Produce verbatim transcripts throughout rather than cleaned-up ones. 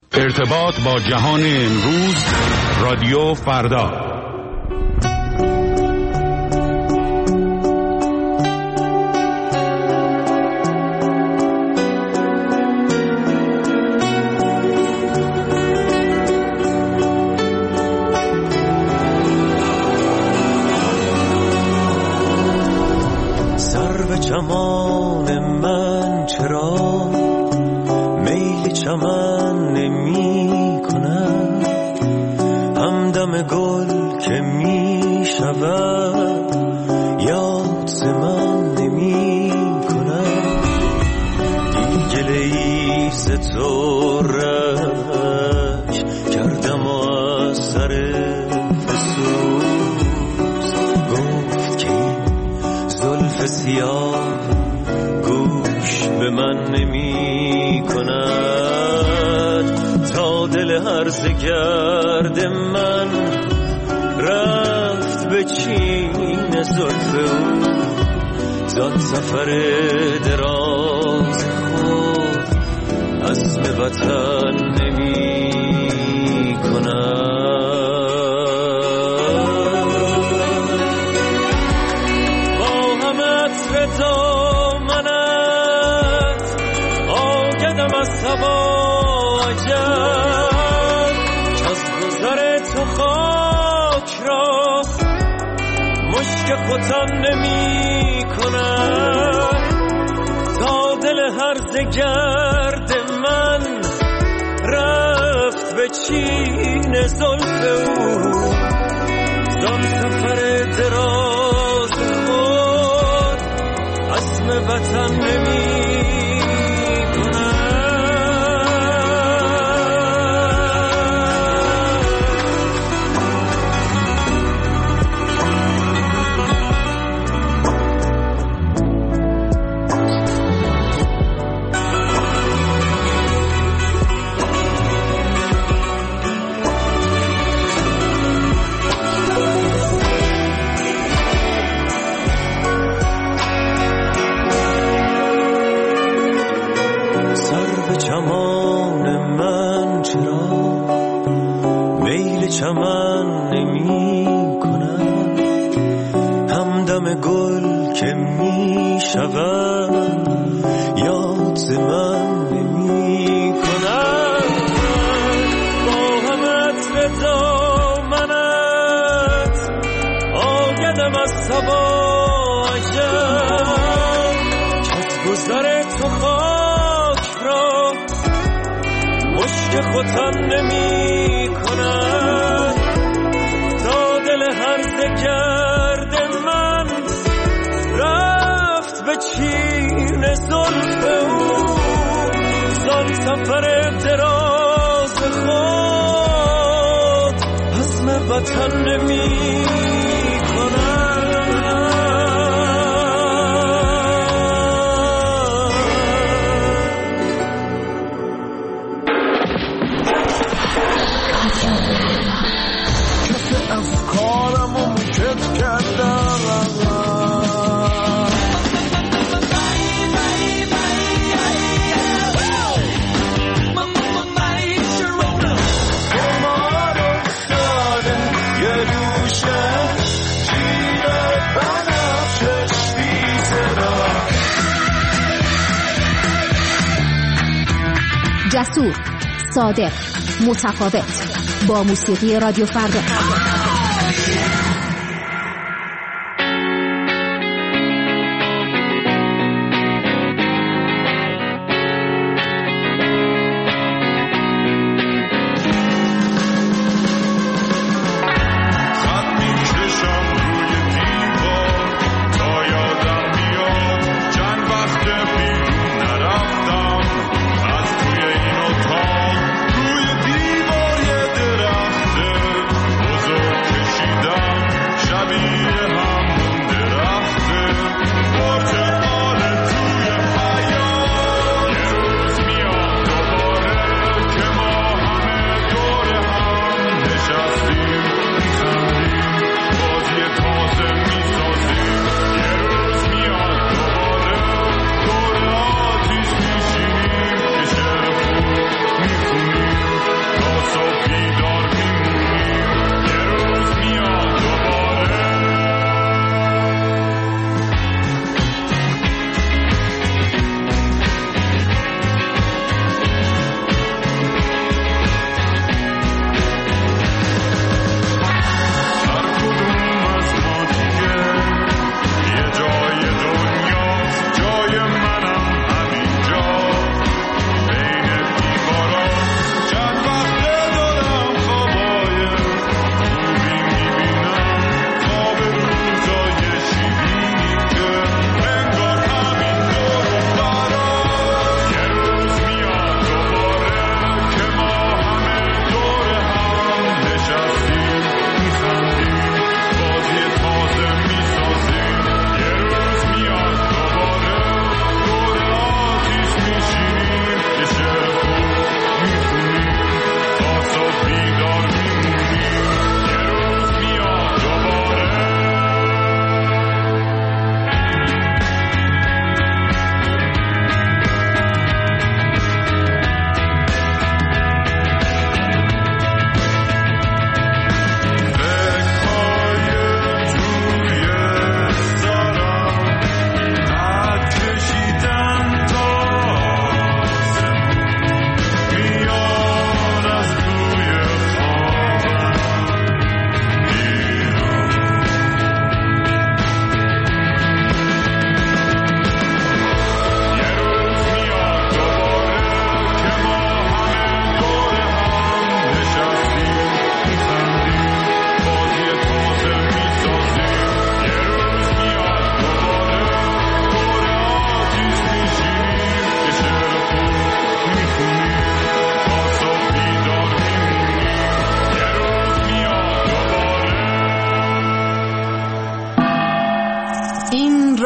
ارتباط با جهان امروز، رادیو فردا. سر به چمان من چرا میل چمن نمی کنم، همدم گل که می شود یاد ز من نمی کنم. دیگه ای ز تو رنج کردم و از سر فسوس گفت که این زلف سیاه گوش به من نمی کند. تا دل هرزه گرد من رفت به چین زلف او، زاد سفر دراز خود عزم وطن نمی کند. با هم عطر دامنت آگدم از سبا عجب، از گذر تو خاک را مشک ختن نمی کند. تا دل هرزه گرد من رفت به چین زلف او، زان سفر دراز خود عزم وطن نمی چمن نمی کنم، همدم گل که می شود یاد ز من نمی کنم. با هم عطر دامنت آگدم از صبا عجب، از گذر تو خاک را مشک ختن نمی کند. تا دل هرزه گرد من رفت به چین زلف او، زان سفر دراز خود عزم وطن نمی جسور، صادق، متفاوت، با موسیقی رادیو فردا. بزرگ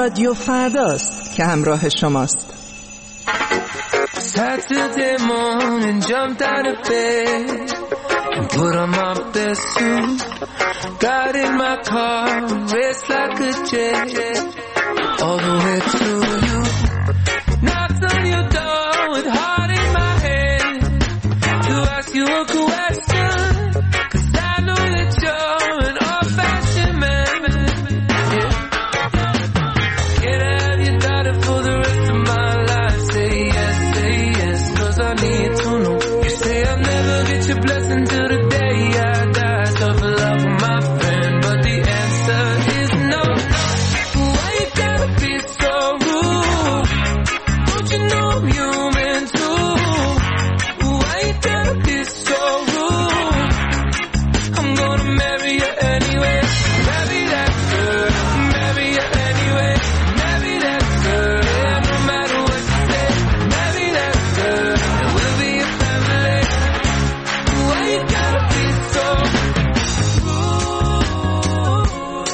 رادیو فرداست که همراه شماست. Saturday morning, jumped out of bed and put on my best suit. Got in my car, raced like a jet all the way to you. Knocked on your door with heart in my hand to ask you a question, 'cause I know that you're an old-fashioned man. Yeah. Can I have your daughter for the rest of my life? Say yes, say yes, 'cause I need to know. You say I'll never get your blessing till the day I die. Tough love with my friend, but the answer is no. Why you gotta be so rude? Don't you know I'm human too? Why you gotta be so rude? I'm gonna marry you anyway. Marry that girl, marry you anyway. Marry that girl, yeah, no matter what you say. Marry that girl, and we'll be a family. Why you gotta be so rude?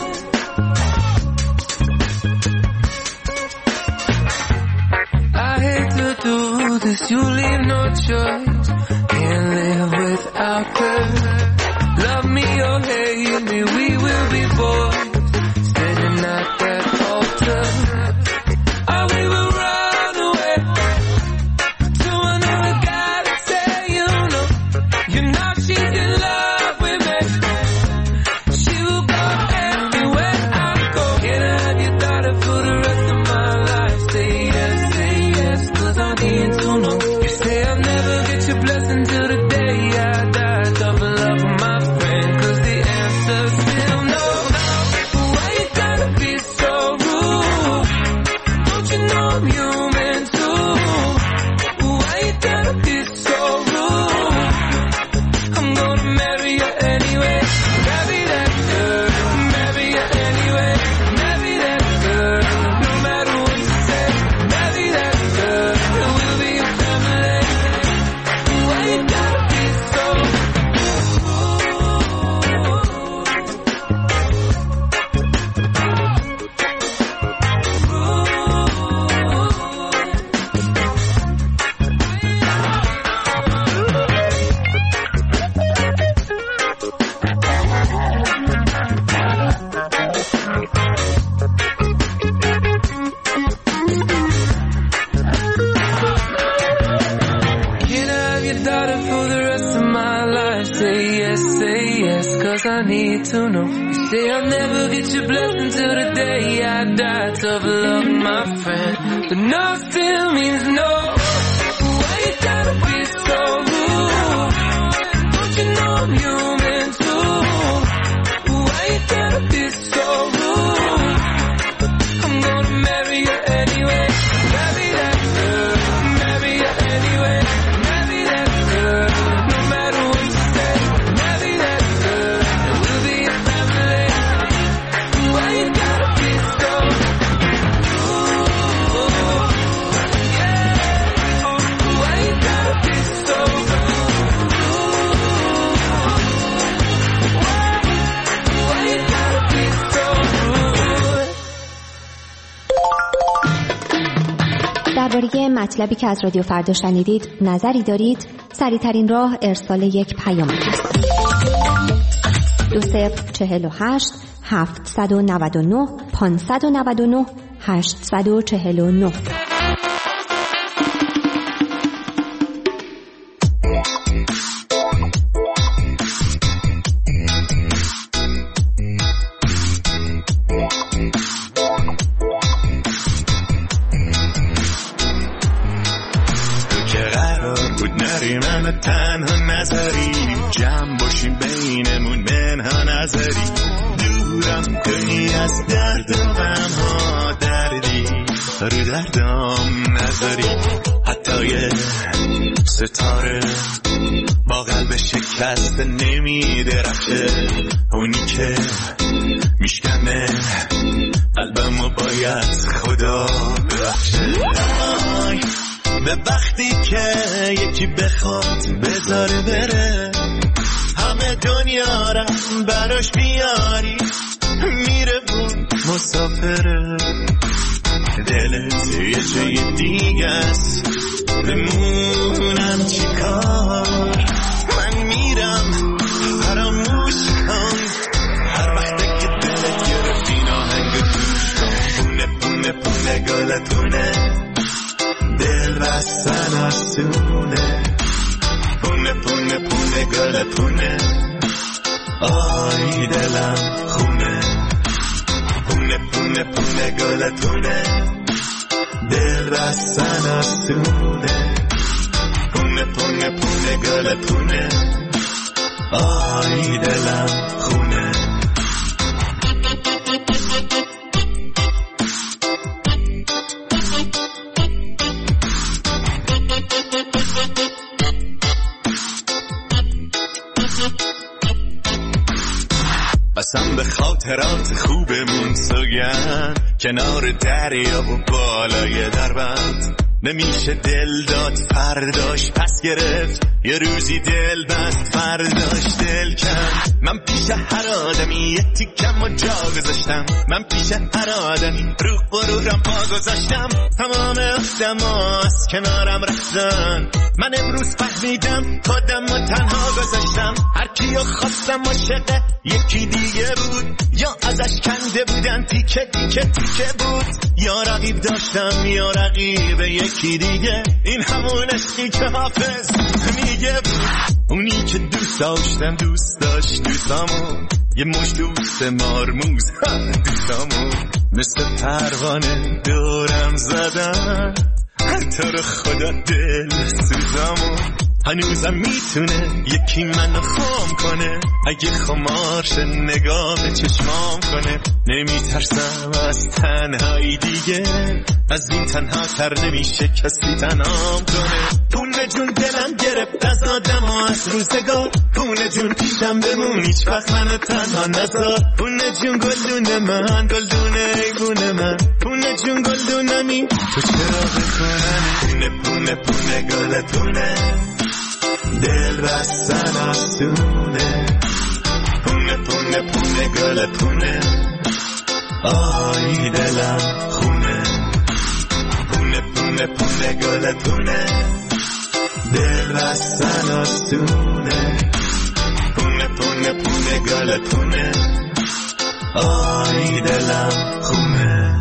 I hate to do this, you leave no choice. Can't live without her. Love me or hate me, we will be boys, standing at that altar. Or we will run away to another guy to say, you know, you know she's in love with me. She will go everywhere I go. Can I have your daughter for the rest of my life? Say yes, say yes, 'cause I need to know. You say I'll never get your blessing till the day I die. Double love with my friend, 'cause the answer's still no. Why you gotta be so rude? Don't you know I'm human too? Why you gotta be so rude? I'm gonna marry you anyway. Marry that girl, marry you anyway. Marry that girl, no matter what you say. Marry that girl, and we'll be a family. Why you gotta be so rude? Can I have your daughter for the rest of my life? Say yes, say yes, 'cause I need to know. You say I'll never get your blessing till the day I die. Tough love, my friend, but no still means no. Why you gotta be so rude? Don't you know I'm human too? Why you gotta be so rude? I'm gonna marry you anyway. Marry that girl, marry you anyway. Marry that girl, no matter what you say. Marry that girl, and we'll be a family. Why you gotta be so rude? Yeah. Why you gotta be so rude? Why you gotta be so rude? درباره مطلبی که از رادیو فردا شنیدید نظری دارید؟ سریع‌ترین راه ارسال یک پیام است. دو صفر چهل و هشت هفتصد و نود و نه پانصد و نود و نه هشتصد و چهل و نه. منو تنها نذاری، جمع باشیم بینمون منها نذاری، دورم کنی از درد و غمها، دردی رو دردم نذاری. حتی یه ستاره با قلب شکسته نمیدرخشه، اونی که میشکنه قلبمو باید خدا ببخشه. به وقتی که یکی بخواد بذاره بره، همه دنیا رم براش بیاری، میره اون مسافره. دلت یه جای دیگه است، بمونم چی کار؟ من میرم فراموش کن، هر وقت که دلت گرفت این آهنگ توش کن. پونه پونه پونه گلتونه، دل بستن آسونه. پونه پونه پونه گلتونه، آی دلم خونه. پونه پونه پونه گلتونه، دل بستن آسونه. پونه پونه پونه گلتونه، آی دلم خونه. قسم به خاطرات خوبمون سوگن، کنار دریا و بالای دربند. نمیشه دل داد فرداش پس گرفت، یه روزی دل بست فرداش دل کن. من پیش هر آدمی یه تیکم و جا گذاشتم، من پیش هر آدمی رو غرورم پا گذاشتم. تمام آدما از کنارم رفتن، من امروز فهمیدم خودم و تنها گذاشتم. هر کیو خواستم عاشق یکی دیگه بود، یا ازش کنده بودن تیکه تیکه تیکه بود، یا رقیب داشتم یا رقیب یکی دیگه. این همون عشقی که حافظ میگه بود، اونی که دوست داشتم دوست داشت دوستامو، یه مش دوست مارموز دوستامو. مثل پروانه دورم زدن، تو رو خدا دل سوزامو. هنوزم میتونه یکی منو خام کنه، اگه خمارش نگاه به چشمام کنه. نمیترسم از تنهایی دیگه، از این تنها تر نمیشه کسی تنهام کنه. پونه جون دلم گرفت از آدم ها از روزگار، پونه جون پیشم بمون هیچ وقت منو تنها نذار. پونه جون گلدون من گلدون ایبون من، پونه جون گلدونمی تو چرا بکنم. پونه پونه پونه گلتونه، دل بستن آسونه. پونه پونه پونه گلتونه، آی دلم خونه. پونه پونه پونه گلتونه، دل بستن آسونه. پونه پونه پونه گلتونه، آی دلم خونه.